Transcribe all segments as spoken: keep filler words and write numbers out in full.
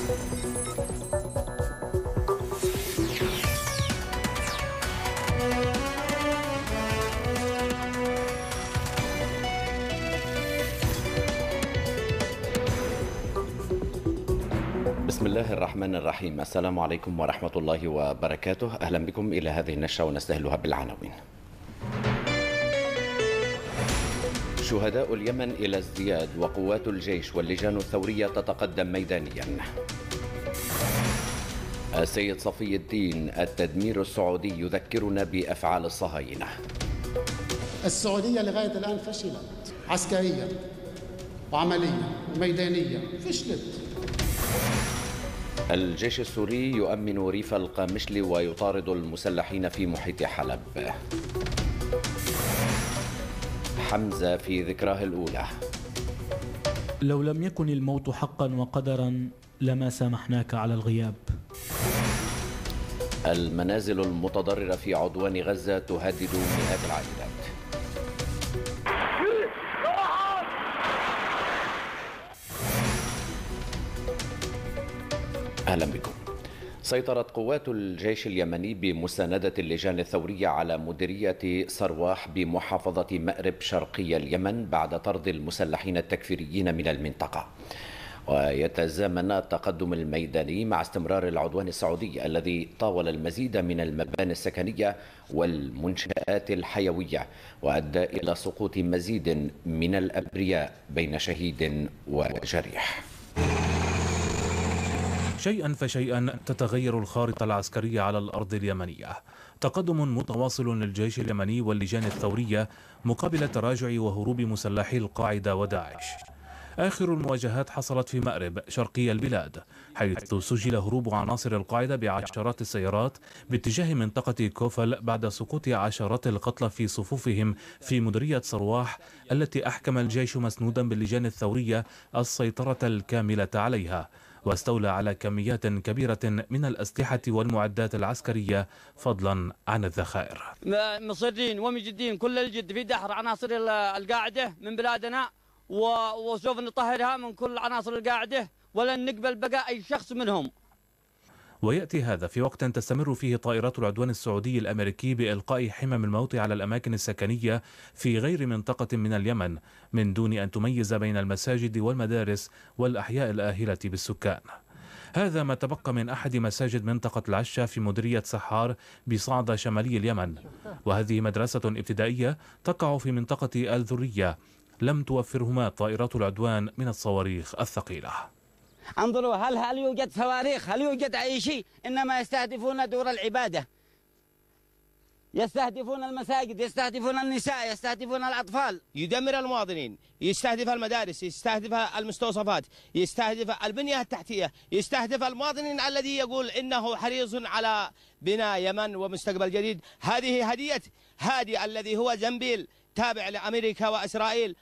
بسم الله الرحمن الرحيم. السلام عليكم ورحمة الله وبركاته. أهلا بكم إلى هذه النشرة ونستهلها بالعناوين. شهداء اليمن إلى ازدياد وقوات الجيش واللجان الثورية تتقدم ميدانيا. السيد صفي الدين: التدمير السعودي يذكرنا بأفعال الصهاينة. السعودية لغاية الآن فشلت عسكريا وعمليا وميدانيا، فشلت. الجيش السوري يؤمن ريف القامشلي ويطارد المسلحين في محيط حلب. حمزة في ذكراه الأولى: لو لم يكن الموت حقا وقدرا لما سامحناك على الغياب. المنازل المتضررة في عدوان غزة تهدد مئات العائلات. أهلا بكم. سيطرت قوات الجيش اليمني بمساندة اللجان الثورية على مديرية صرواح بمحافظة مأرب شرقي اليمن بعد طرد المسلحين التكفيريين من المنطقة. ويتزامن التقدم الميداني مع استمرار العدوان السعودي الذي طاول المزيد من المباني السكنية والمنشآت الحيوية وأدى إلى سقوط مزيد من الأبرياء بين شهيد وجريح. شيئا فشيئا تتغير الخارطة العسكرية على الأرض اليمنية. تقدم متواصل للجيش اليمني واللجان الثورية مقابل تراجع وهروب مسلحي القاعدة وداعش. آخر المواجهات حصلت في مأرب شرقي البلاد، حيث سجل هروب عناصر القاعدة بعشرات السيارات باتجاه منطقة كوفل بعد سقوط عشرات القتلى في صفوفهم في مديرية صرواح التي أحكم الجيش مسنودا باللجان الثورية السيطرة الكاملة عليها، واستولى على كميات كبيرة من الأسلحة والمعدات العسكرية فضلا عن الذخائر. مصرين ومجدين كل الجد في دحر عناصر القاعدة من بلادنا، وسوف نطهرها من كل عناصر القاعدة ولن نقبل بقاء أي شخص منهم. ويأتي هذا في وقت تستمر فيه طائرات العدوان السعودي الأمريكي بإلقاء حمم الموت على الأماكن السكنية في غير منطقة من اليمن من دون أن تميز بين المساجد والمدارس والأحياء الآهلة بالسكان. هذا ما تبقى من أحد مساجد منطقة العشة في مديرية سحار بصعدة شمالي اليمن، وهذه مدرسة ابتدائية تقع في منطقة الذرية لم توفرهما طائرات العدوان من الصواريخ الثقيلة. انظروا، هل هل يوجد صواريخ؟ هل يوجد أي شيء؟ إنما يستهدفون دور العبادة، يستهدفون المساجد، يستهدفون النساء، يستهدفون الأطفال. يدمر المواطنين، يستهدف المدارس، يستهدف المستوصفات، يستهدف البنية التحتية، يستهدف المواطنين الذي يقول إنه حريص على بناء يمن ومستقبل جديد. هذه هدية هادي الذي هو زنبيل تابع لأمريكا وإسرائيل.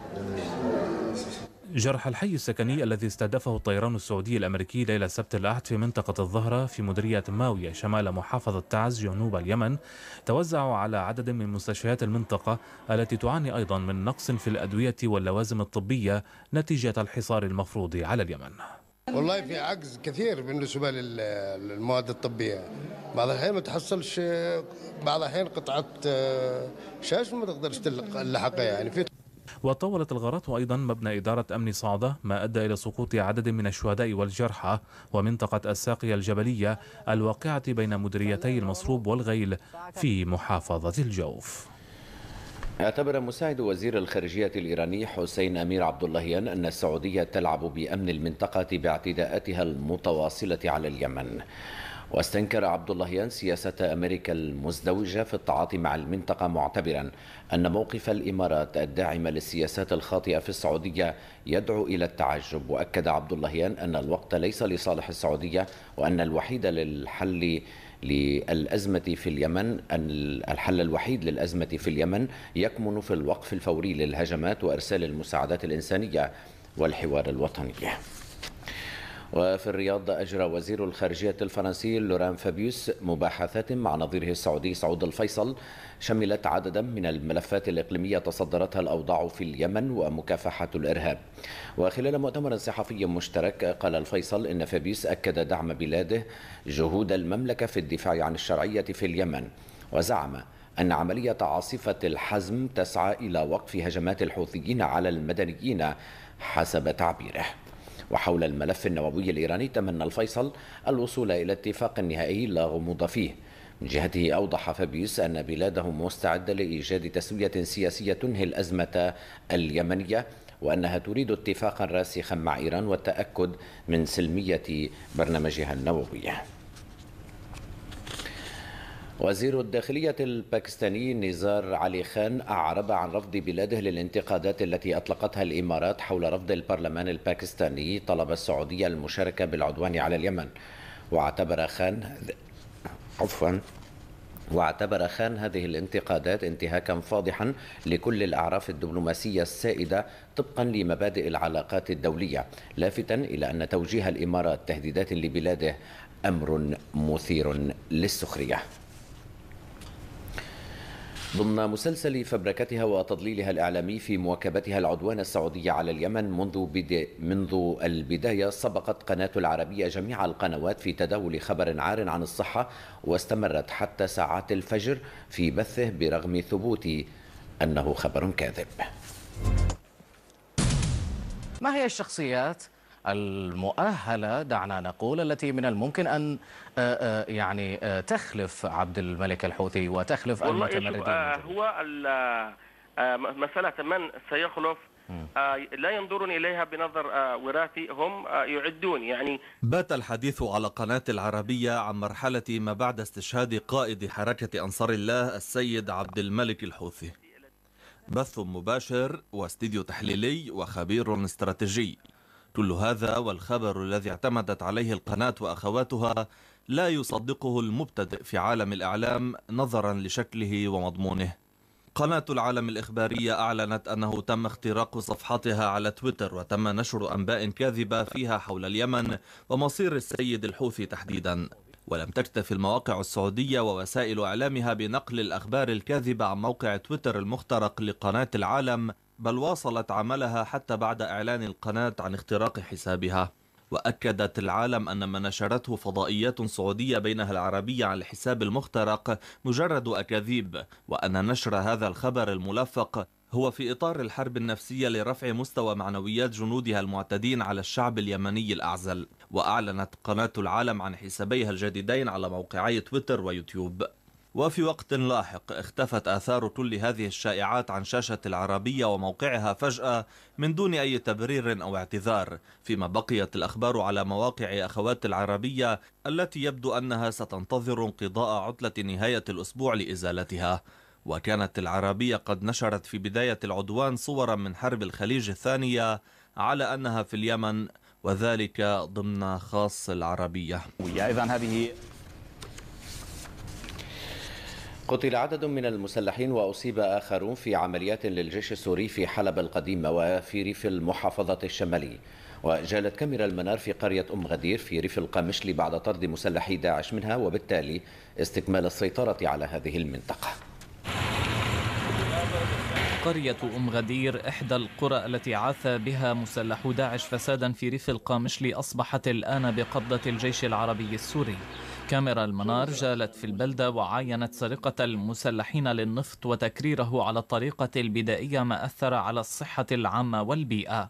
جرح الحي السكني الذي استهدفه الطيران السعودي الأمريكي ليلة سبت الأحد في منطقة الظهرة في مديرية ماوية شمال محافظة تعز جنوب اليمن توزع على عدد من مستشفيات المنطقة التي تعاني أيضا من نقص في الأدوية واللوازم الطبية نتيجة الحصار المفروض على اليمن. والله في عجز كثير بالنسبة للمواد الطبية، بعض الأحيان ما تحصلش، بعض الأحيان قطعة شاش ما تقدرش تلحقها يعني في. وطولت الغارات أيضا مبنى إدارة أمن صعدة ما أدى إلى سقوط عدد من الشهداء والجرحى، ومنطقة الساقية الجبلية الواقعة بين مديريتي المصروب والغيل في محافظة الجوف. اعتبر مساعد وزير الخارجية الإيراني حسين أمير عبد اللهيان أن السعودية تلعب بأمن المنطقة باعتداءاتها المتواصلة على اليمن. واستنكر عبد اللهيان سياسة أمريكا المزدوجة في التعاطي مع المنطقة، معتبرا أن موقف الإمارات الداعمة للسياسات الخاطئة في السعودية يدعو إلى التعجب. وأكد عبد اللهيان أن الوقت ليس لصالح السعودية، وأن الوحيد للحل للأزمة في اليمن أن الحل الوحيد للأزمة في اليمن يكمن في الوقف الفوري للهجمات وإرسال المساعدات الإنسانية والحوار الوطني. وفي الرياض أجرى وزير الخارجية الفرنسي لوران فابيوس مباحثات مع نظيره السعودي سعود الفيصل شملت عددا من الملفات الإقليمية تصدرتها الأوضاع في اليمن ومكافحة الإرهاب. وخلال مؤتمر صحفي مشترك قال الفيصل إن فابيوس أكد دعم بلاده جهود المملكة في الدفاع عن الشرعية في اليمن، وزعم أن عملية عاصفة الحزم تسعى إلى وقف هجمات الحوثيين على المدنيين حسب تعبيره. وحول الملف النووي الإيراني تمنى الفيصل الوصول إلى اتفاق نهائي لا غموض فيه. من جهته أوضح فابيوس أن بلاده مستعدة لإيجاد تسوية سياسية تنهي الأزمة اليمنية، وأنها تريد اتفاقا راسخا مع إيران والتأكد من سلمية برنامجها النووي. وزير الداخلية الباكستاني نزار علي خان أعرب عن رفض بلاده للانتقادات التي أطلقتها الإمارات حول رفض البرلمان الباكستاني طلب السعودية المشاركة بالعدوان على اليمن. واعتبر خان عفوا واعتبر خان هذه الانتقادات انتهاكا فاضحا لكل الأعراف الدبلوماسية السائدة طبقا لمبادئ العلاقات الدولية، لافتا إلى أن توجيه الإمارات تهديدات لبلاده أمر مثير للسخرية. ضمن مسلسل فبركتها وتضليلها الإعلامي في مواكبتها العدوان السعودي على اليمن منذ بدا منذ البداية، سبقت قناة العربية جميع القنوات في تداول خبر عار عن الصحة، واستمرت حتى ساعات الفجر في بثه برغم ثبوت أنه خبر كاذب. ما هي الشخصيات المؤهلة دعنا نقول التي من الممكن أن يعني تخلف عبد الملك الحوثي وتخلف المتمردين؟ هو مسألة من سيخلف لا ينظرون إليها بنظر وراثي، هم يعدون. يعني بات الحديث على قناة العربية عن مرحلة ما بعد استشهاد قائد حركة أنصار الله السيد عبد الملك الحوثي. بث مباشر واستديو تحليلي وخبير استراتيجي، كل هذا والخبر الذي اعتمدت عليه القناة وأخواتها لا يصدقه المبتدئ في عالم الإعلام نظرا لشكله ومضمونه. قناة العالم الإخبارية أعلنت أنه تم اختراق صفحتها على تويتر وتم نشر أنباء كاذبة فيها حول اليمن ومصير السيد الحوثي تحديدا، ولم تكتف المواقع السعودية ووسائل إعلامها بنقل الأخبار الكاذبة عن موقع تويتر المخترق لقناة العالم، بل واصلت عملها حتى بعد إعلان القناة عن اختراق حسابها. وأكدت العالم أن ما نشرته فضائيات سعودية بينها العربية عن الحساب المخترق مجرد أكاذيب، وأن نشر هذا الخبر الملفق هو في إطار الحرب النفسية لرفع مستوى معنويات جنودها المعتدين على الشعب اليمني الأعزل. وأعلنت قناة العالم عن حسابيها الجديدين على موقعي تويتر ويوتيوب. وفي وقت لاحق اختفت آثار كل هذه الشائعات عن شاشة العربية وموقعها فجأة من دون أي تبرير أو اعتذار، فيما بقيت الأخبار على مواقع أخوات العربية التي يبدو أنها ستنتظر انقضاء عطلة نهاية الأسبوع لإزالتها. وكانت العربية قد نشرت في بداية العدوان صورا من حرب الخليج الثانية على أنها في اليمن، وذلك ضمن خاص العربية. إذن هذه قتل عدد من المسلحين وأصيب آخرون في عمليات للجيش السوري في حلب القديمة وفي ريف المحافظة الشمالي. وجالت كاميرا المنار في قرية أم غدير في ريف القامشلي بعد طرد مسلحي داعش منها، وبالتالي استكمال السيطرة على هذه المنطقة. قرية أم غدير إحدى القرى التي عاث بها مسلحو داعش فسادا في ريف القامشلي أصبحت الآن بقبضة الجيش العربي السوري. كاميرا المنار جالت في البلدة وعاينت سرقة المسلحين للنفط وتكريره على الطريقة البدائية، ما أثر على الصحة العامة والبيئة.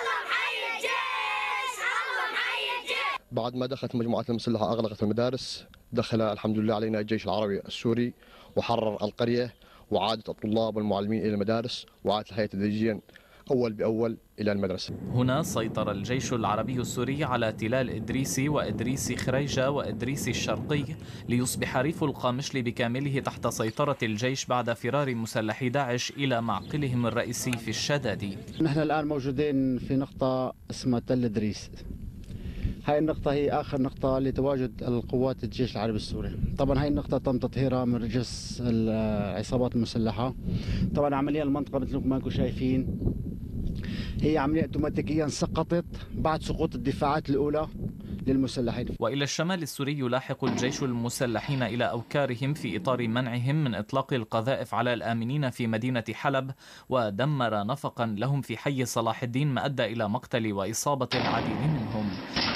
بعد ما دخلت مجموعات المسلحة أغلقت المدارس، دخل الحمد لله علينا الجيش العربي السوري وحرر القرية، وعادت الطلاب والمعلمين إلى المدارس، وعادت الحياة تدريجيا أول بأول إلى المدرسة. هنا سيطر الجيش العربي السوري على تلال إدريسي وإدريسي خريجة وإدريسي الشرقي، ليصبح ريف القامشلي بكامله تحت سيطرة الجيش بعد فرار مسلحي داعش إلى معقلهم الرئيسي في الشدادي. نحن الآن موجودين في نقطة اسمها تل إدريس. هاي النقطة هي آخر نقطة لتواجد القوات الجيش العربي السوري. طبعا هاي النقطة تم تطهيرها من رجس العصابات المسلحة. طبعا عمليا المنطقة مثل ما انكم شايفين هي عملية اوتوماتيكيا سقطت بعد سقوط الدفاعات الأولى للمسلحين. وإلى الشمال السوري يلاحق الجيش المسلحين إلى أوكارهم في إطار منعهم من إطلاق القذائف على الآمنين في مدينة حلب، ودمر نفقا لهم في حي صلاح الدين ما أدى إلى مقتل وإصابة العديد منهم.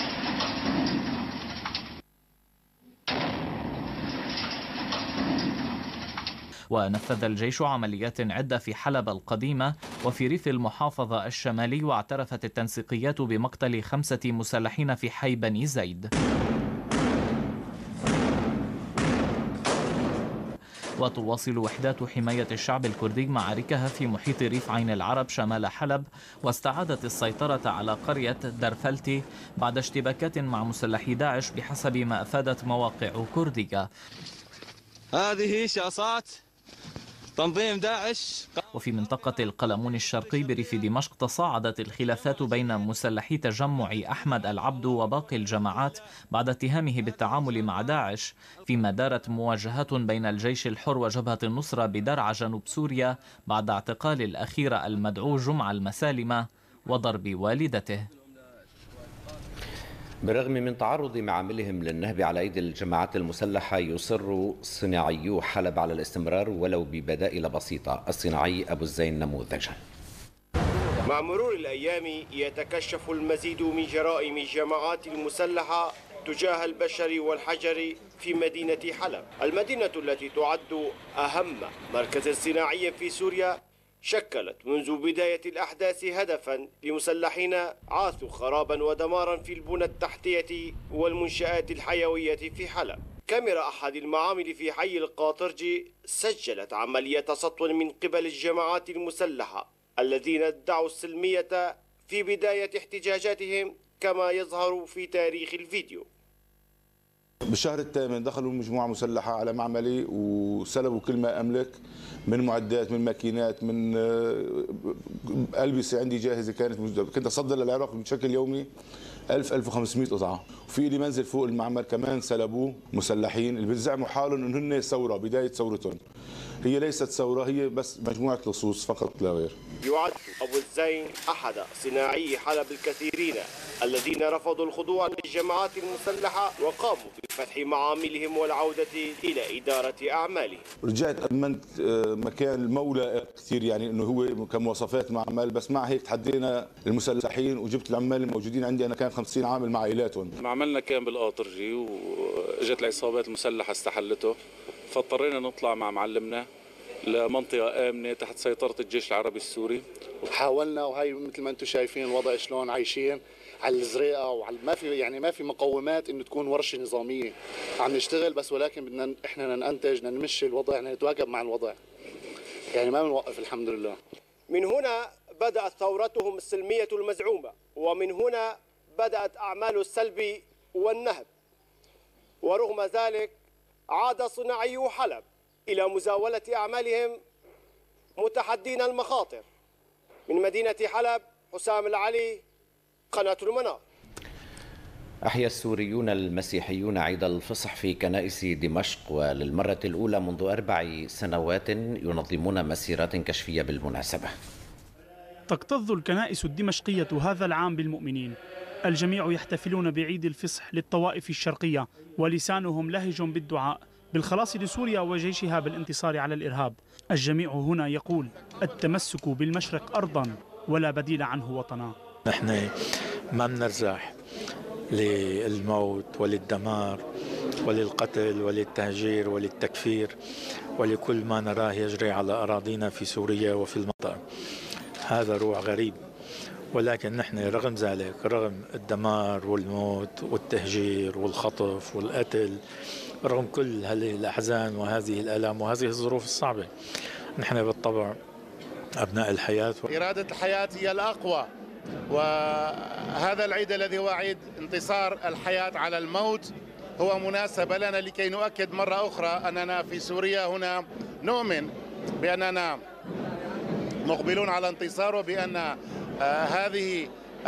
ونفذ الجيش عمليات عدة في حلب القديمة وفي ريف المحافظة الشمالي، واعترفت التنسيقيات بمقتل خمسة مسلحين في حي بني زيد. وتواصل وحدات حماية الشعب الكردي معاركها في محيط ريف عين العرب شمال حلب، واستعادت السيطرة على قرية درفلتي بعد اشتباكات مع مسلحي داعش بحسب ما أفادت مواقع كردية. هذه شاصات تنظيم داعش. وفي منطقة القلمون الشرقي بريف دمشق تصاعدت الخلافات بين مسلحي تجمع أحمد العبد وباقي الجماعات بعد اتهامه بالتعامل مع داعش، فيما دارت مواجهات بين الجيش الحر وجبهة النصرة بدرعا جنوب سوريا بعد اعتقال الأخير المدعو جمعة المسالمة وضرب والدته. بالرغم من تعرض معاملهم للنهب على أيدي الجماعات المسلحة، يصر صناعيو حلب على الاستمرار ولو ببدائل بسيطة. الصناعي أبو الزين نموذجا. مع مرور الأيام يتكشف المزيد من جرائم الجماعات المسلحة تجاه البشر والحجر في مدينة حلب، المدينة التي تعد أهم مركز صناعي في سوريا، شكلت منذ بداية الأحداث هدفا لمسلحين عاثوا خرابا ودمارا في البنى التحتية والمنشآت الحيوية في حلب. كاميرا أحد المعامل في حي القاطرجي سجلت عملية سطو من قبل الجماعات المسلحة الذين ادعوا السلمية في بداية احتجاجاتهم كما يظهر في تاريخ الفيديو. بالشهر الثامن دخلوا مجموعة مسلحة على معملي وسلبوا كل ما أملك من معدات، من ماكينات، من ألبسة عندي جاهزة كانت كنت أصدر للعراق بشكل يومي ألف ألف وخمسمئة قطعة، وفي لي منزل فوق المعمل كمان سلبوه مسلحين اللي بيزعموا حالهم إن هن ثورة، بداية ثورتهم. هي ليست ثورة، هي بس مجموعة لصوص فقط لا غير. يعد أبو الزين أحد صناعي حلب الكثيرين الذين رفضوا الخضوع للجماعات المسلحة وقاموا بفتح معاملهم والعودة إلى إدارة أعمالهم. رجعت أمنت مكان المولى كثير، يعني إنه هو كمواصفات معمل، بس مع هيك تحدينا المسلحين وجبت العمال الموجودين عندي. أنا كان خمسين عامل مع عائلاتهم. معملنا كان بالقاطرجي وإجت العصابات المسلحة استحلته، فاضطرينا نطلع مع معلمنا لمنطقة آمنة تحت سيطرة الجيش العربي السوري. حاولنا، وهي مثل ما انتم شايفين الوضع شلون عايشين على الزريقة، وعلى ما في يعني ما في مقومات انه تكون ورشة نظامية. عم نشتغل بس، ولكن بدنا احنا ننتج، بدنا نمشي الوضع، يعني نتواكب مع الوضع، يعني ما بنوقف الحمد لله. من هنا بدأت ثورتهم السلمية المزعومة، ومن هنا بدأت أعمال السلب والنهب، ورغم ذلك عاد صناعيو حلب إلى مزاولة أعمالهم متحدين المخاطر. من مدينة حلب، حسام العلي، قناة المنار. أحيا السوريون المسيحيون عيد الفصح في كنائس دمشق، وللمرة الأولى منذ أربع سنوات ينظمون مسيرات كشفية بالمناسبة. تكتظ الكنائس الدمشقية هذا العام بالمؤمنين، الجميع يحتفلون بعيد الفصح للطوائف الشرقية، ولسانهم لهج بالدعاء بالخلاص لسوريا وجيشها بالانتصار على الإرهاب. الجميع هنا يقول التمسك بالمشرق أرضا ولا بديل عنه وطنا. نحن ما بنرزح للموت وللدمار وللقتل وللتهجير وللتكفير ولكل ما نراه يجري على أراضينا في سوريا وفي المنطقة. هذا روع غريب، ولكن نحن رغم ذلك، رغم الدمار والموت والتهجير والخطف والقتل، رغم كل هذه الأحزان وهذه الآلام وهذه الظروف الصعبة، نحن بالطبع أبناء الحياة. إرادة الحياة هي الأقوى، وهذا العيد الذي هو عيد انتصار الحياة على الموت هو مناسبة لنا لكي نؤكد مرة أخرى أننا في سوريا هنا نؤمن بأننا مقبلون على انتصار، وبأن هذه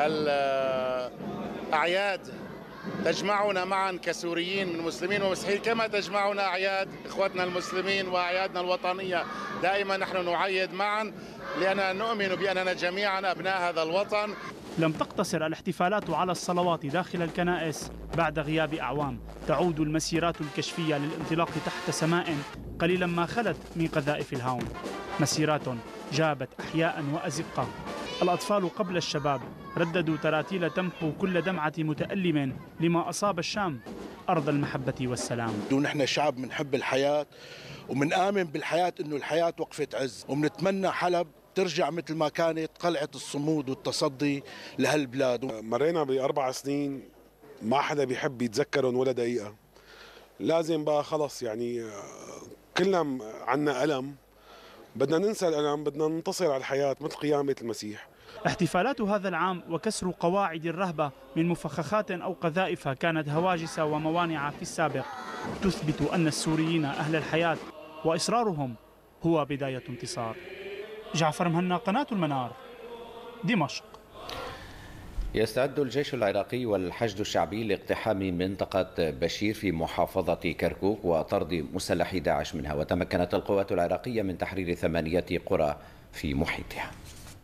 الأعياد تجمعنا معا كسوريين من مسلمين ومسيحيين، كما تجمعنا أعياد إخوتنا المسلمين وأعيادنا الوطنية. دائما نحن نعيد معا لأننا نؤمن بأننا جميعا أبناء هذا الوطن. لم تقتصر الاحتفالات على الصلوات داخل الكنائس. بعد غياب أعوام تعود المسيرات الكشفية للانطلاق تحت سماء قليلا ما خلت من قذائف الهاون، مسيرات جابت أحياء وأزقة. الأطفال قبل الشباب رددوا تراتيل تمحو كل دمعة متألم لما أصاب الشام، أرض المحبة والسلام. ونحن شعب منحب الحياة ومنآمن بالحياة، إنه الحياة وقفة عز، ومنتمنى حلب ترجع مثل ما كانت قلعة الصمود والتصدي لهالبلاد. مرينا بأربع سنين ما حدا بيحب يتذكرهم ولا دقيقة، لازم بقى خلص يعني كلنا عنا ألم، بدنا ننسى الألم، بدنا ننتصر على الحياة مثل قيامة المسيح. احتفالات هذا العام وكسر قواعد الرهبة من مفخخات أو قذائف كانت هواجس وموانع في السابق تثبت أن السوريين أهل الحياة، وإصرارهم هو بداية انتصار. جعفر مهنا، قناة المنار، دمشق. يستعد الجيش العراقي والحشد الشعبي لاقتحام منطقة بشير في محافظة كركوك وطرد مسلحي داعش منها، وتمكنت القوات العراقية من تحرير ثمانية قرى في محيطها.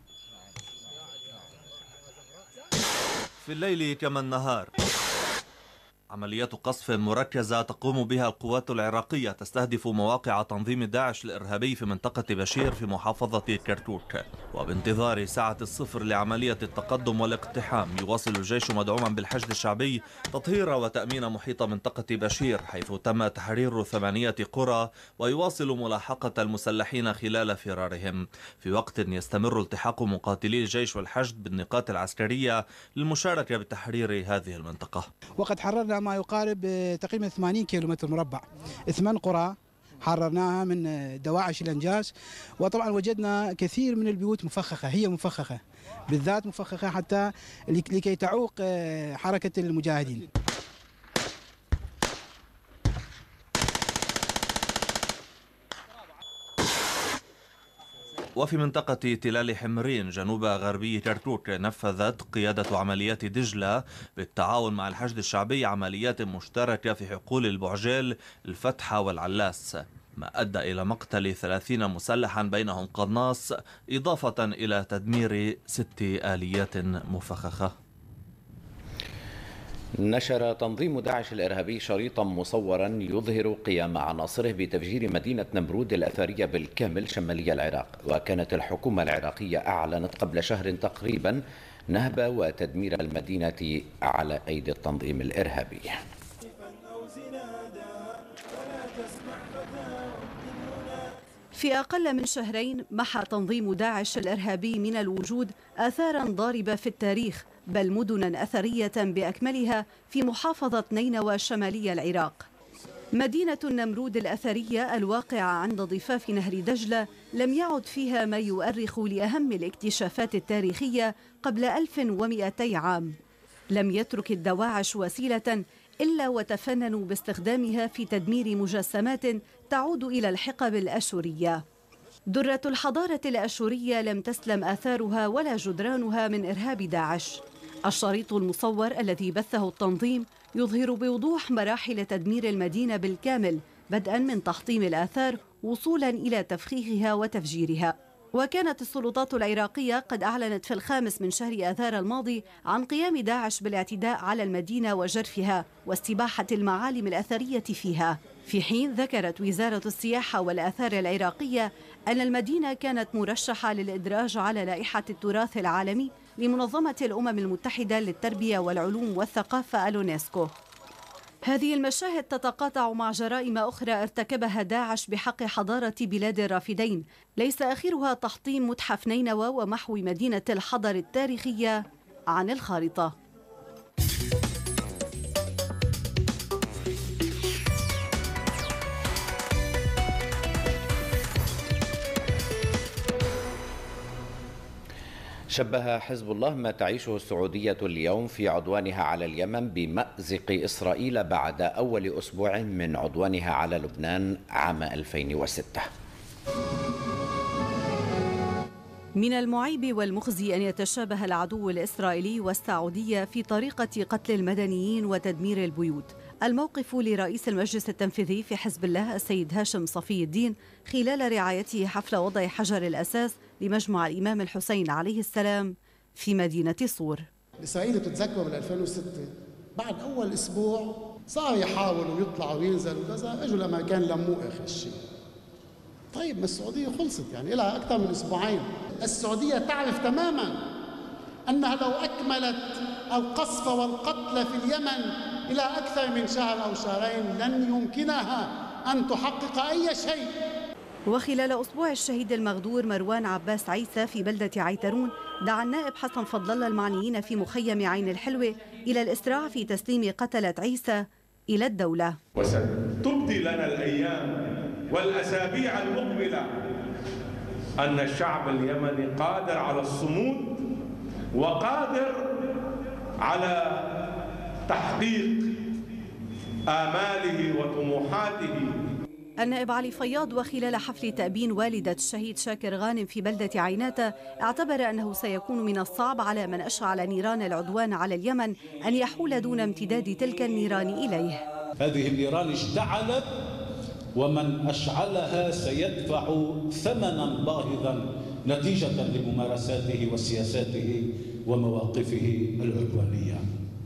في الليل كما النهار، عمليات قصف مركزة تقوم بها القوات العراقية تستهدف مواقع تنظيم داعش الإرهابي في منطقة بشير في محافظة كركوك. وبانتظار ساعة الصفر لعملية التقدم والاقتحام، يواصل الجيش مدعوما بالحشد الشعبي تطهير وتأمين محيط منطقة بشير، حيث تم تحرير ثمانية قرى، ويواصل ملاحقة المسلحين خلال فرارهم، في وقت يستمر التحاق مقاتلي الجيش والحشد بالنقاط العسكرية للمشاركة بتحرير هذه المنطقة. وقد حررنا ما يقارب تقريبا ثمانين كيلومتر مربع، ثمان قرى حررناها من دواعش الانجاز. وطبعا وجدنا كثير من البيوت مفخخه، هي مفخخه بالذات مفخخه حتى لكي تعوق حركه المجاهدين. وفي منطقة تلال حمرين جنوب غربي كركوك، نفذت قيادة عمليات دجلة بالتعاون مع الحشد الشعبي عمليات مشتركة في حقول البعجيل، الفتحة والعلاس، ما أدى إلى مقتل ثلاثين مسلحا بينهم قناص، إضافة إلى تدمير ست آليات مفخخة. نشر تنظيم داعش الإرهابي شريطا مصورا يظهر قيام عناصره بتفجير مدينة نمرود الأثرية بالكامل شمالي العراق، وكانت الحكومة العراقية أعلنت قبل شهر تقريبا نهب وتدمير المدينة على أيدي التنظيم الإرهابي. في أقل من شهرين محى تنظيم داعش الإرهابي من الوجود آثاراً ضاربة في التاريخ، بل مدناً أثرية بأكملها في محافظة نينوى شمالي العراق. مدينة النمرود الأثرية الواقعة عند ضفاف نهر دجلة لم يعد فيها ما يؤرخ لأهم الاكتشافات التاريخية قبل ألف ومئتي عام. لم يترك الدواعش وسيلة إلا وتفننوا باستخدامها في تدمير مجسمات تعود إلى الحقب الأشورية. درة الحضارة الأشورية لم تسلم آثارها ولا جدرانها من إرهاب داعش. الشريط المصور الذي بثه التنظيم يظهر بوضوح مراحل تدمير المدينة بالكامل، بدءا من تحطيم الآثار وصولا إلى تفخيخها وتفجيرها. وكانت السلطات العراقية قد أعلنت في الخامس من شهر آذار الماضي عن قيام داعش بالاعتداء على المدينة وجرفها واستباحة المعالم الأثرية فيها، في حين ذكرت وزارة السياحة والآثار العراقية أن المدينة كانت مرشحة للإدراج على لائحة التراث العالمي لمنظمة الأمم المتحدة للتربية والعلوم والثقافة اليونسكو. هذه المشاهد تتقاطع مع جرائم أخرى ارتكبها داعش بحق حضارة بلاد الرافدين، ليس آخرها تحطيم متحف نينوى ومحو مدينة الحضر التاريخية عن الخارطة. شبه حزب الله ما تعيشه السعودية اليوم في عدوانها على اليمن بمأزق إسرائيل بعد أول أسبوع من عدوانها على لبنان عام ألفين وستة. من المعيب والمخزي أن يتشابه العدو الإسرائيلي والسعودية في طريقة قتل المدنيين وتدمير البيوت. الموقف لرئيس المجلس التنفيذي في حزب الله السيد هاشم صفي الدين خلال رعايته حفل وضع حجر الأساس لمجمع الإمام الحسين عليه السلام في مدينة صور. إسرائيل تتذكر بال ألفين وستة بعد أول أسبوع صار يحاولوا يطلعوا وينزلوا كذا، اجوا الأمريكان لموه آخر شيء. طيب ما السعودية خلصت يعني لها أكثر من أسبوعين. السعودية تعرف تماما أنها لو أكملت القصف والقتل في اليمن إلى أكثر من شهر أو شهرين لن يمكنها أن تحقق أي شيء. وخلال أسبوع الشهيد المغدور مروان عباس عيسى في بلدة عيترون، دعا النائب حسن فضل الله المعنيين في مخيم عين الحلوة إلى الإسراع في تسليم قتلة عيسى إلى الدولة. وستبدي لنا الأيام والأسابيع المقبلة أن الشعب اليمني قادر على الصمود وقادر على تحقيق آماله وطموحاته. النائب علي فياض وخلال حفل تأبين والدة الشهيد شاكر غانم في بلدة عيناتة اعتبر أنه سيكون من الصعب على من أشعل نيران العدوان على اليمن أن يحول دون امتداد تلك النيران إليه. هذه النيران اشتعلت ومن أشعلها سيدفع ثمنا باهظا نتيجة لممارساته وسياساته ومواقفه العدوانية.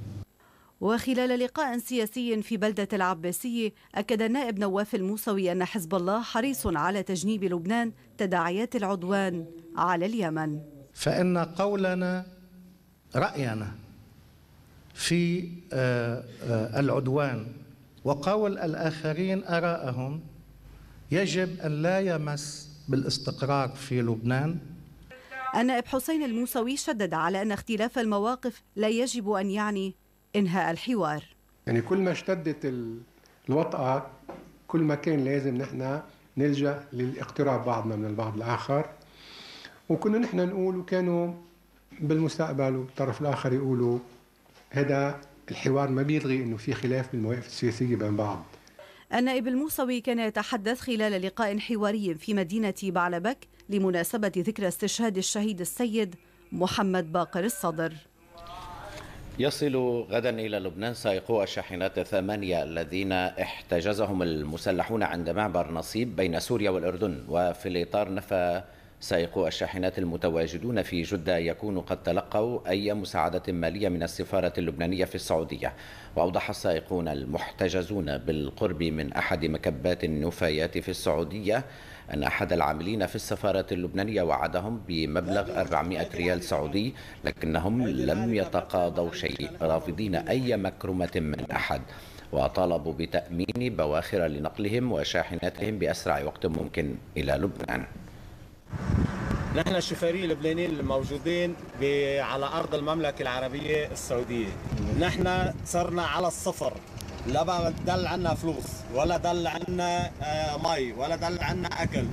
وخلال لقاء سياسي في بلدة العباسية أكد النائب نواف الموسوي أن حزب الله حريص على تجنيب لبنان تداعيات العدوان على اليمن. فإن قولنا رأينا في العدوان وقول الآخرين آراءهم يجب أن لا يمس بالاستقرار في لبنان. النائب حسين الموسوي شدد على أن اختلاف المواقف لا يجب أن يعني إنهاء الحوار. يعني كل ما اشتدت الوطأة كل ما كان لازم نحن نلجأ للاقتراب بعضنا من البعض الآخر، وكنا نحن نقول وكانوا بالمستقبل والطرف الآخر يقولوا هذا الحوار ما بيلغي إنه في خلاف بالمواقف السياسية بين بعض. النائب الموسوي كان يتحدث خلال لقاء حواري في مدينة بعلبك لمناسبة ذكرى استشهاد الشهيد السيد محمد باقر الصدر. يصل غدا إلى لبنان سائقو الشاحنات الثمانية الذين احتجزهم المسلحون عند معبر نصيب بين سوريا والأردن، وفي الإطار نفى سائقو الشاحنات المتواجدون في جدة يكونوا قد تلقوا أي مساعدة مالية من السفارة اللبنانية في السعودية. وأوضح السائقون المحتجزون بالقرب من أحد مكبات النفايات في السعودية أن أحد العاملين في السفارة اللبنانية وعدهم بمبلغ أربعمائة ريال سعودي، لكنهم لم يتقاضوا شيء، رافضين أي مكرمة من أحد، وطالبوا بتأمين بواخر لنقلهم وشاحناتهم بأسرع وقت ممكن إلى لبنان. نحن الشفارية اللبنانيين الموجودين على أرض المملكة العربية السعودية، نحن صرنا على الصفر، لا بقى دل عنا فلوس ولا دل عنا مي ولا دل عنا أكل،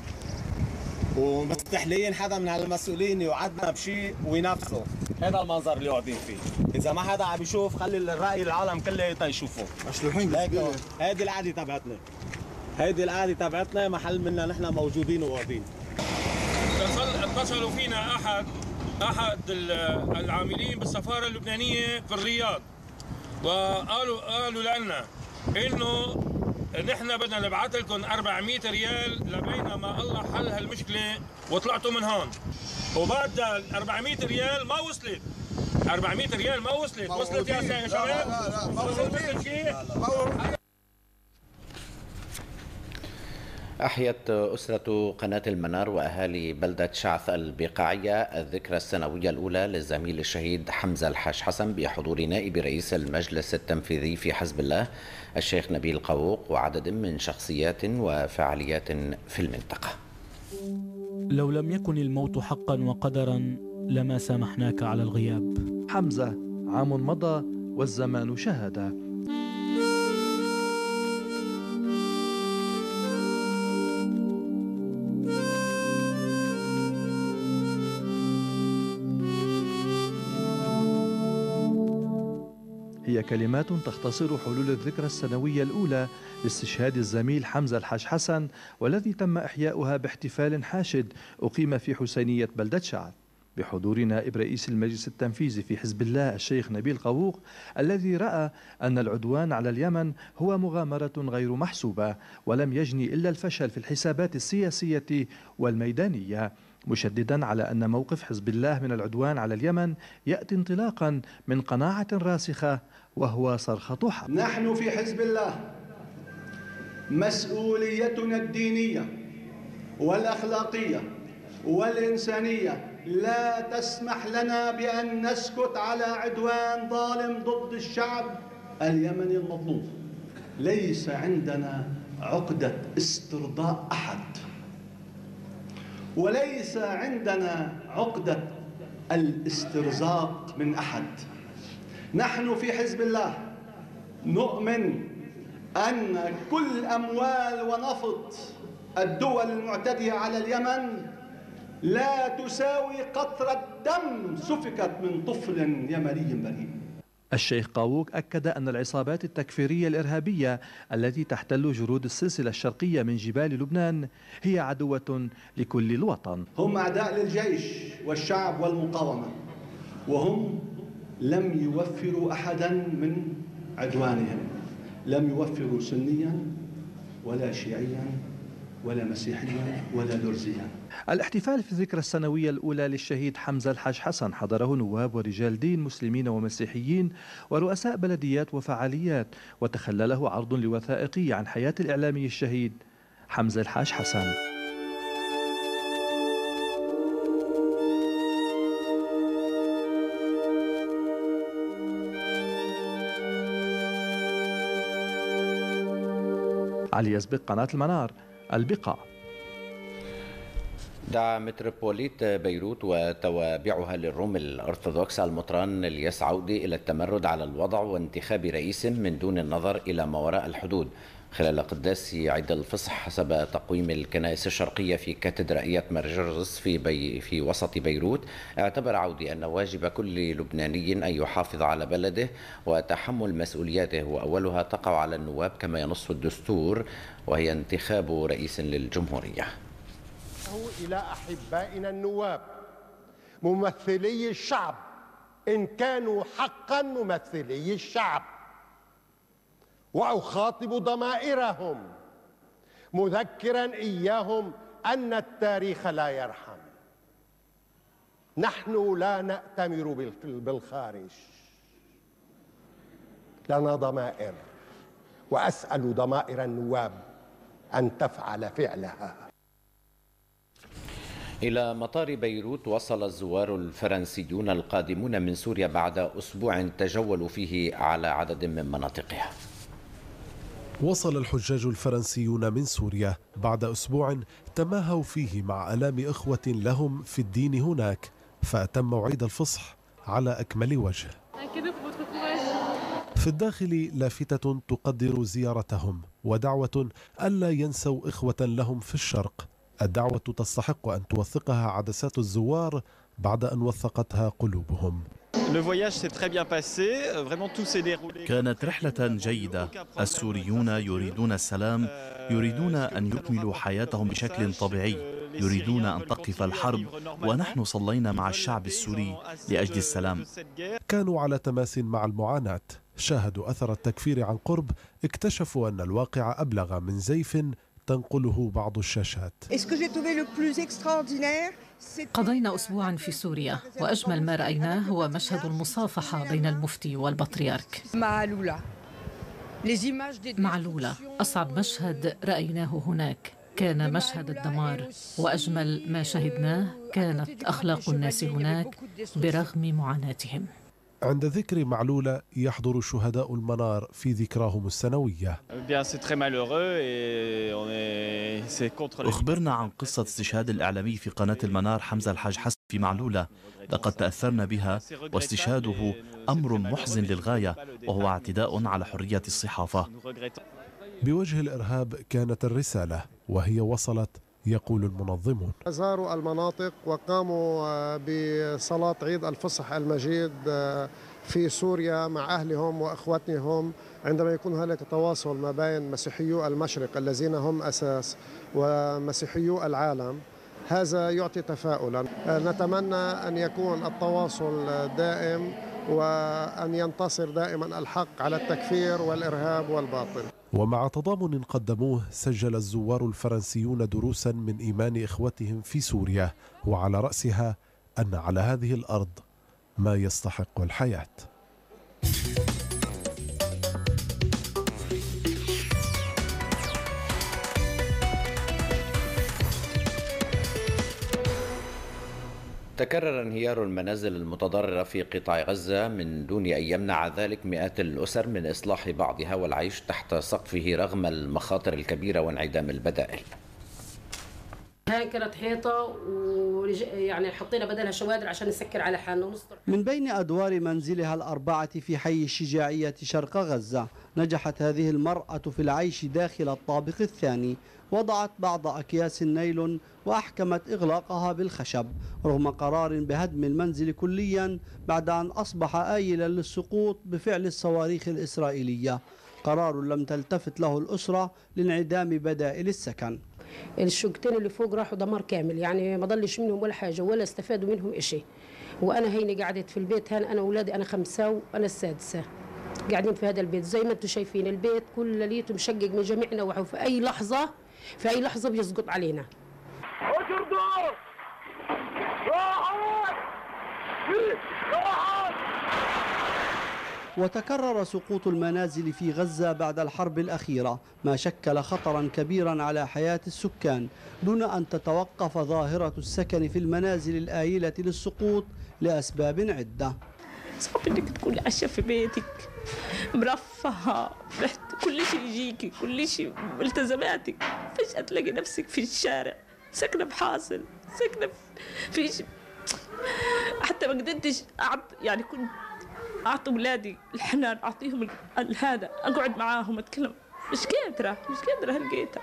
ومستحيلين حدا من المسؤولين يوعدنا بشيء وينفذه. هذا المنظر اللي قاعدين فيه، إذا ما حدا عم يشوف خلي الرأي العالم كله يشوفه. مشلوحين. هيدي القعدة تبعتنا، هيدي القعدة تبعتنا محل منا نحن موجودين وقاعدين. اتصلوا فينا احد احد العاملين بالسفاره اللبنانيه في الرياض، وقالوا قالوا لنا انه نحن بدنا نبعث لكم أربعمائة ريال لبينما الله حل هالمشكله وطلعتوا من هون، وبعد أربعمائة ريال ما وصلت. أربعمائة ريال ما وصلت، وصلت يا شباب؟ لا لا لا ما وصلت شيء. أحيت أسرة قناة المنار وأهالي بلدة شعث البقاعية الذكرى السنوية الأولى للزميل الشهيد حمزة الحاج حسن بحضور نائب رئيس المجلس التنفيذي في حزب الله الشيخ نبيل قووق وعدد من شخصيات وفعاليات في المنطقة. لو لم يكن الموت حقا وقدرا لما سامحناك على الغياب. حمزة عام مضى والزمان شهد. هي كلمات تختصر حلول الذكرى السنوية الأولى لاستشهاد الزميل حمزة الحاج حسن، والذي تم إحياؤها باحتفال حاشد أقيم في حسينية بلدة شعث بحضور نائب رئيس المجلس التنفيذي في حزب الله الشيخ نبيل قووق، الذي رأى أن العدوان على اليمن هو مغامرة غير محسوبة ولم يجني إلا الفشل في الحسابات السياسية والميدانية، مشددا على أن موقف حزب الله من العدوان على اليمن يأتي انطلاقا من قناعة راسخة وهو صرخة حق. نحن في حزب الله مسؤوليتنا الدينية والأخلاقية والإنسانية لا تسمح لنا بأن نسكت على عدوان ظالم ضد الشعب اليمني المظلوم. ليس عندنا عقدة استرضاء أحد، وليس عندنا عقدة الاسترزاق من أحد. نحن في حزب الله نؤمن أن كل أموال ونفط الدول المعتدية على اليمن لا تساوي قطرة دم سفكت من طفل يمني بريء. الشيخ قاووك أكد أن العصابات التكفيرية الإرهابية التي تحتل جرود السلسلة الشرقية من جبال لبنان هي عدوة لكل الوطن. هم أعداء للجيش والشعب والمقاومة، وهم لم يوفروا أحدا من عدوانهم، لم يوفروا سنيا ولا شيعيا ولا مسيحيا ولا درزيا. الاحتفال في الذكرى السنوية الأولى للشهيد حمزة الحاج حسن حضره نواب ورجال دين مسلمين ومسيحيين ورؤساء بلديات وفعاليات، وتخلله عرض لوثائقي عن حياة الإعلامي الشهيد حمزة الحاج حسن. علي يسبق، قناة المنار، البقاع. دعا متروبوليت بيروت وتوابعها للروم الأرثوذكس المطران الياس عودي إلى التمرد على الوضع وانتخاب رئيس من دون النظر إلى ما وراء الحدود خلال قداس عيد الفصح حسب تقويم الكنائس الشرقية في كاتدرائية مرجرس في بي في وسط بيروت. اعتبر عودي أن واجب كل لبناني أن يحافظ على بلده وتحمل مسؤولياته، وأولها تقع على النواب كما ينص الدستور، وهي انتخاب رئيس للجمهورية. إلى أحبائنا النواب ممثلي الشعب إن كانوا حقا ممثلي الشعب، وأخاطب ضمائرهم مذكرا إياهم أن التاريخ لا يرحم. نحن لا نأتمر بالخارج، لنا ضمائر، وأسأل ضمائر النواب أن تفعل فعلها. إلى مطار بيروت وصل الزوار الفرنسيون القادمون من سوريا بعد أسبوع تجولوا فيه على عدد من مناطقها. وصل الحجاج الفرنسيون من سوريا بعد أسبوع تماهوا فيه مع آلام إخوة لهم في الدين هناك، فأتموا عيد الفصح على أكمل وجه. في الداخل لافتة تقدر زيارتهم ودعوة ألا ينسوا إخوة لهم في الشرق. الدعوة تستحق أن توثقها عدسات الزوار بعد أن وثقتها قلوبهم. كانت رحلة جيدة. السوريون يريدون السلام، يريدون أن يكملوا حياتهم بشكل طبيعي، يريدون أن تقف الحرب، ونحن صلينا مع الشعب السوري لأجل السلام. كانوا على تماس مع المعاناة، شاهدوا أثر التكفير عن قرب، اكتشفوا أن الواقع أبلغ من زيف تنقله بعض الشاشات. قضينا أسبوعا في سوريا، وأجمل ما رأيناه هو مشهد المصافحة بين المفتي والبطريرك. معلولة أصعب مشهد رأيناه هناك، كان مشهد الدمار، وأجمل ما شهدناه كانت أخلاق الناس هناك برغم معاناتهم. عند ذكر معلولة يحضر شهداء المنار في ذكراهم السنوية. أخبرنا عن قصة استشهاد الإعلامي في قناة المنار حمزة الحاج حسن في معلولة، لقد تأثرنا بها، واستشهاده أمر محزن للغاية، وهو اعتداء على حرية الصحافة. بوجه الإرهاب كانت الرسالة، وهي وصلت، يقول المنظمون. زاروا المناطق وقاموا بصلاة عيد الفصح المجيد في سوريا مع أهلهم وأخواتهم. عندما يكون هناك تواصل ما بين مسيحيو المشرق الذين هم أساس ومسيحيو العالم، هذا يعطي تفاؤلا. نتمنى أن يكون التواصل دائم وأن ينتصر دائما الحق على التكفير والإرهاب والباطل. ومع تضامن قدموه سجل الزوار الفرنسيون دروسا من إيمان إخوتهم في سوريا، وعلى رأسها أن على هذه الأرض ما يستحق الحياة. تكرر انهيار المنازل المتضررة في قطاع غزة من دون أن يمنع ذلك مئات الأسر من إصلاح بعضها والعيش تحت سقفه رغم المخاطر الكبيرة وانعدام البدائل. هاي كانت حيطة ويعني حطينا بدلها شوادر عشان نسكر على حالنا ونستر. من بين أدوار منزلها الأربعة في حي الشجاعية شرق غزة، نجحت هذه المرأة في العيش داخل الطابق الثاني. وضعت بعض أكياس النايلون وأحكمت إغلاقها بالخشب رغم قرار بهدم المنزل كليا بعد أن أصبح آيلا للسقوط بفعل الصواريخ الإسرائيلية، قرار لم تلتفت له الأسرة لانعدام بدائل السكن. الشقتين اللي فوق راحوا دمار كامل، يعني ما ضلش منهم ولا حاجة ولا استفادوا منهم إشي. وأنا هيني قعدت في البيت هان أنا وأولادي، أنا خمسة وأنا السادسة قاعدين في هذا البيت. زي ما انتم شايفين البيت كله ليته مشقق من جميع نواحيه، وفي أي لحظة في أي لحظة بيسقط علينا. وتكرر سقوط المنازل في غزة بعد الحرب الأخيرة، ما شكل خطرا كبيرا على حياة السكان دون أن تتوقف ظاهرة السكن في المنازل الآيلة للسقوط لأسباب عدة. صعب انك تكوني عايشة في بيتك مرفهة، كل شيء يجيكي، كل شيء التزاماتك، فجأة تلاقي نفسك في الشارع ساكنة بحاصل، ساكنة في شيء. حتى ما قدرتش أعط، يعني كنت أعطي أولادي الحنان، أعطيهم هذا، أقعد معاهم أتكلم، مش قادرة مش قادرة هلقيتها.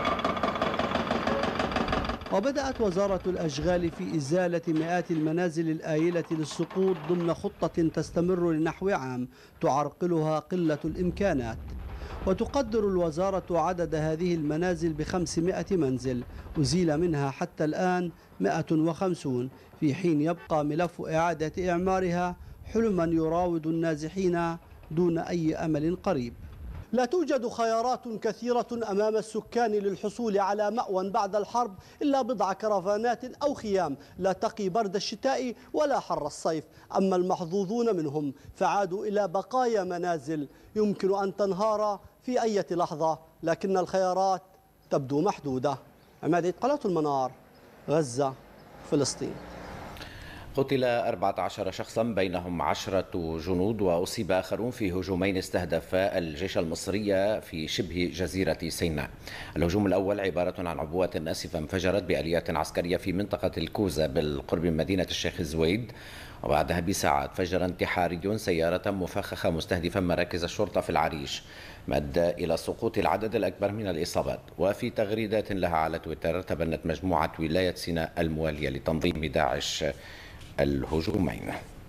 وبدأت وزارة الأشغال في إزالة مئات المنازل الآيلة للسقوط ضمن خطة تستمر لنحو عام تعرقلها قلة الإمكانات. وتقدر الوزارة عدد هذه المنازل بخمسمائة منزل، أزيل منها حتى الآن مئة وخمسين، في حين يبقى ملف إعادة إعمارها حلما يراود النازحين دون أي أمل قريب. لا توجد خيارات كثيرة أمام السكان للحصول على مأوى بعد الحرب إلا بضع كرفانات أو خيام لا تقي برد الشتاء ولا حر الصيف. أما المحظوظون منهم فعادوا إلى بقايا منازل يمكن أن تنهار في أي لحظة، لكن الخيارات تبدو محدودة. عماد قناة المنار، غزة، فلسطين. قتل أربعة عشر شخصا بينهم عشرة جنود وأصيب آخرون في هجومين استهدفا الجيش المصري في شبه جزيرة سيناء. الهجوم الأول عبارة عن عبوات آسفة انفجرت بآليات عسكرية في منطقة الكوزة بالقرب من مدينة الشيخ زويد، وبعدها بساعات فجر انتحاري سيارة مفخخة مستهدفا مراكز الشرطة في العريش، ما أدى إلى سقوط العدد الأكبر من الإصابات. وفي تغريدات لها على تويتر تبنت مجموعة ولاية سيناء الموالية لتنظيم داعش الهجومين.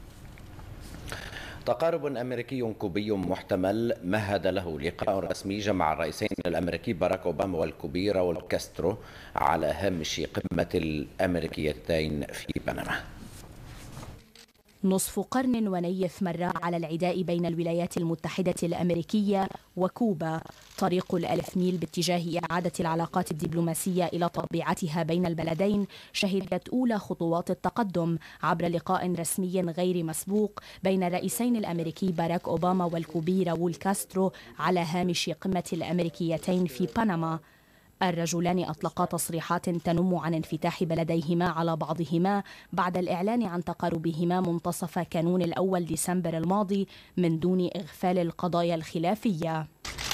تقارب أمريكي كوبي محتمل مهد له لقاء رسمي جمع الرئيسين الأمريكي باراك أوباما والكوبي راول كاسترو على هامش قمة الأمريكيتين في بنما. نصف قرن ونيف مر على العداء بين الولايات المتحدة الأمريكية وكوبا. طريق الألف ميل باتجاه إعادة العلاقات الدبلوماسية إلى طبيعتها بين البلدين شهدت أولى خطوات التقدم عبر لقاء رسمي غير مسبوق بين الرئيسين الأمريكي باراك أوباما والكوبي راول كاسترو على هامش قمة الأمريكيتين في بنما. الرجلان أطلقا تصريحات تنم عن انفتاح بلديهما على بعضهما بعد الإعلان عن تقاربهما منتصف كانون الأول ديسمبر الماضي من دون إغفال القضايا الخلافية.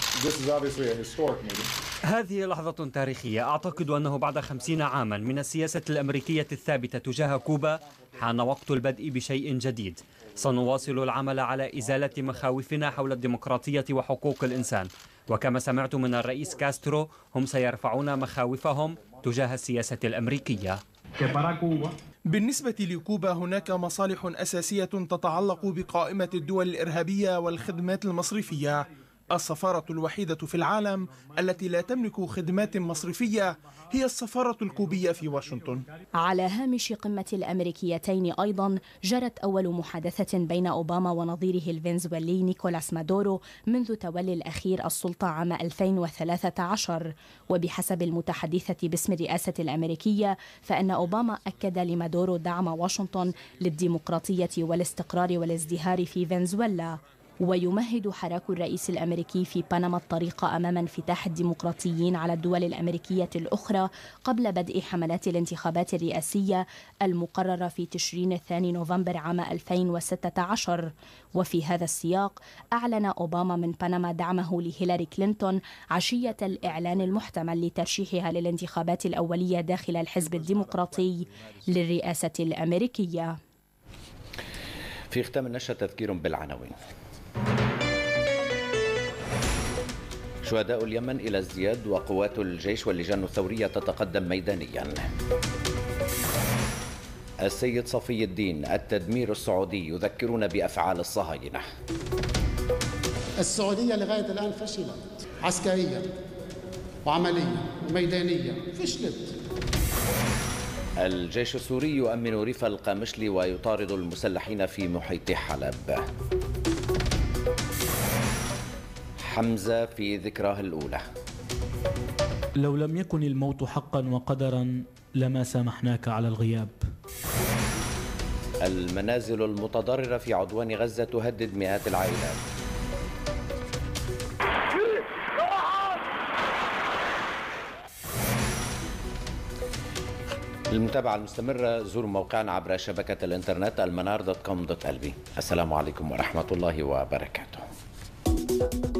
هذه لحظة تاريخية. أعتقد أنه بعد خمسين عاما من السياسة الأمريكية الثابتة تجاه كوبا حان وقت البدء بشيء جديد. سنواصل العمل على إزالة مخاوفنا حول الديمقراطية وحقوق الإنسان، وكما سمعت من الرئيس كاسترو هم سيرفعون مخاوفهم تجاه السياسة الأمريكية. بالنسبة لكوبا هناك مصالح أساسية تتعلق بقائمة الدول الإرهابية والخدمات المصرفية. السفارة الوحيدة في العالم التي لا تملك خدمات مصرفية هي السفارة الكوبية في واشنطن. على هامش قمة الأمريكيتين أيضا جرت أول محادثة بين أوباما ونظيره الفنزويلي نيكولاس مادورو منذ تولي الأخير السلطة عام ألفين وثلاثة عشر، وبحسب المتحدثة باسم الرئاسة الأمريكية فإن أوباما أكد لمادورو دعم واشنطن للديمقراطية والاستقرار والازدهار في فنزويلا. ويمهد حراك الرئيس الأمريكي في بنما الطريق أمام انفتاح الديمقراطيين على الدول الأمريكية الأخرى قبل بدء حملات الانتخابات الرئاسية المقررة في تشرين الثاني نوفمبر عام ألفين وستة عشر. وفي هذا السياق أعلن أوباما من بنما دعمه لهيلاري كلينتون عشية الإعلان المحتمل لترشيحها للانتخابات الأولية داخل الحزب الديمقراطي للرئاسة الأمريكية. في ختام النشرة تذكير بالعناوين. شهداء اليمن إلى ازدياد وقوات الجيش واللجان الثورية تتقدم ميدانيا. السيد صفي الدين: التدمير السعودي يذكرون بأفعال الصهاينة. السعودية لغاية الآن فشلت عسكريا وعمليا وميدانيا، فشلت. الجيش السوري يؤمن ريف القامشلي ويطارد المسلحين في محيط حلب. حمزة في ذكراه الأولى: لو لم يكن الموت حقا وقدرا لما سامحناك على الغياب. المنازل المتضررة في عدوان غزة تهدد مئات العائلات. للمتابعة المستمرة زوروا موقعنا عبر شبكة الإنترنت المنار دوت كوم دوت إل بي. السلام عليكم ورحمة الله وبركاته.